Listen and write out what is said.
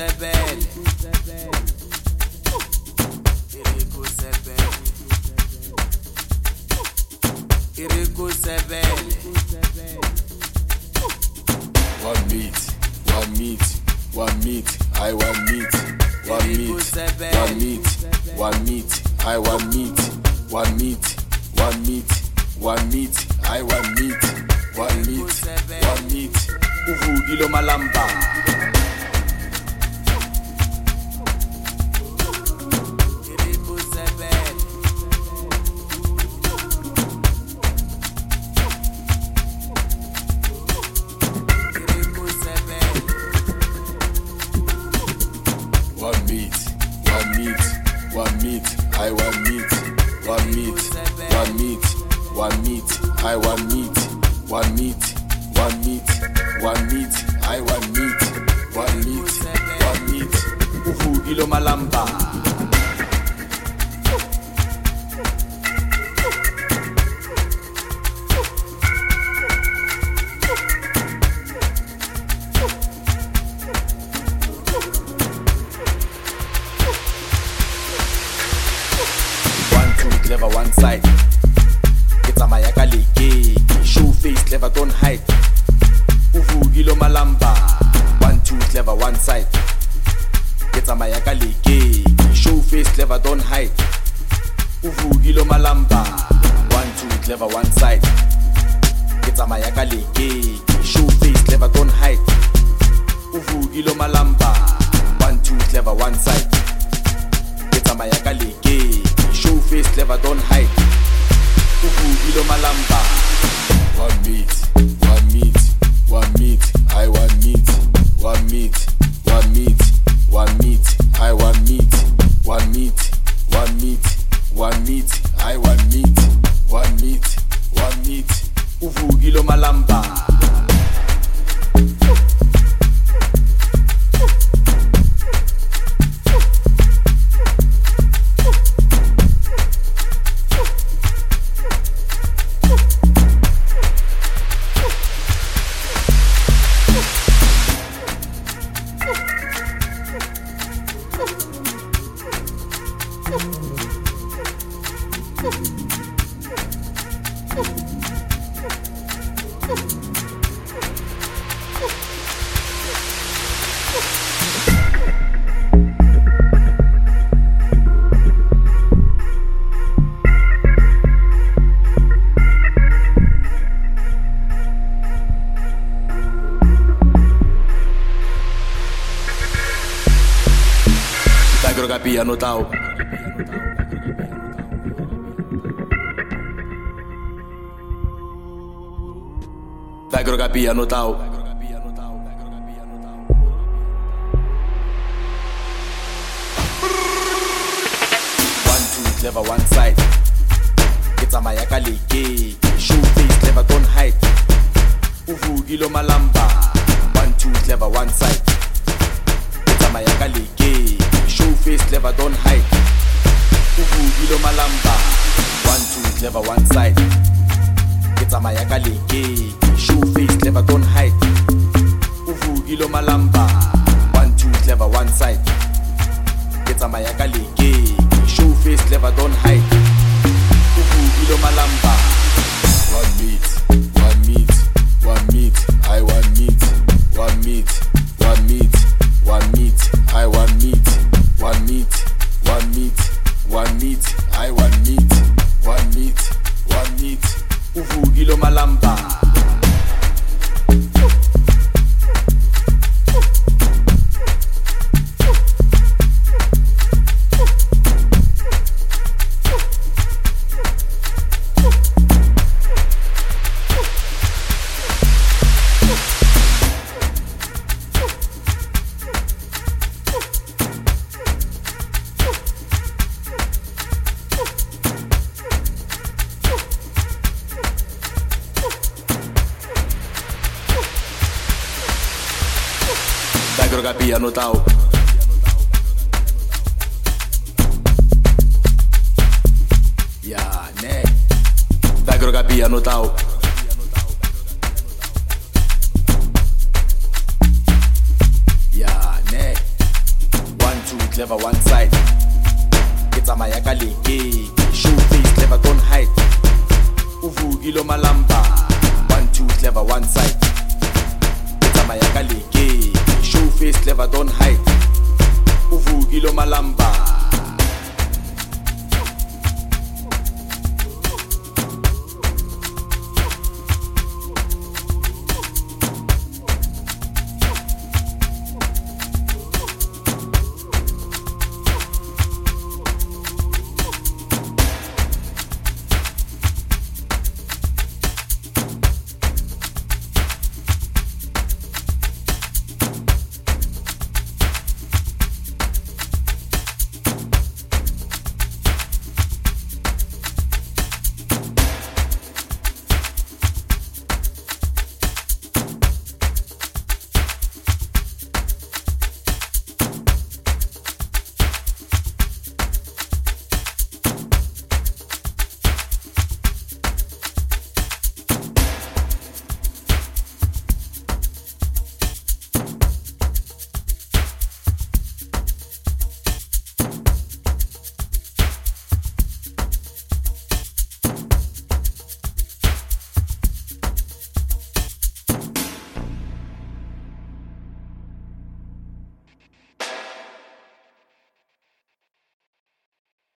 Piano tau. Vai piano tau. 1, 2, clever one side. It's a mayaka leke. Show face clever don't hide. Uvugilo malamba. 1, 2, clever one side. It's a mayaka leke. Show face clever don't hide. Uvugilo malamba. 1, 2, clever one side. It's a mayaka leke. Show face clever don't hide. Uvugilo malamba. 1, 2, clever one side. It's a mayaka leke. Show face clever don't hide. Uvugilo malamba. One meat, one meat, one meat. I want meat. One meat, one meat, one meat. I want meat. One meat, one meat, one meat. I want meat. One meat, one meat. Uvugilo malamba. Piano tau. Ya ne. Dagro piano tau. Ya ne. clever one side. Ke tsamaya ka leke, show face clever don't hide. Uvukile malamba. 1 2 clever one side. Ke tsamaya ka leke, show face clever don't hide. Uvukile malamba.